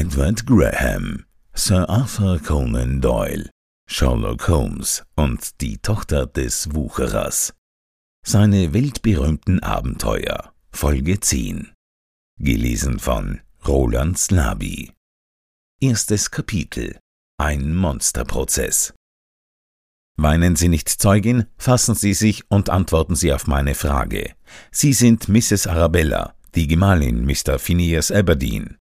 Edward Graham, Sir Arthur Conan Doyle, Sherlock Holmes und die Tochter des Wucherers. Seine weltberühmten Abenteuer, Folge 10. Gelesen von Roland Slaby. Erstes Kapitel: Ein Monsterprozess. Weinen Sie nicht, Zeugin, fassen Sie sich und antworten Sie auf meine Frage. Sie sind Mrs. Arabella, die Gemahlin Mr. Phineas Aberdeen.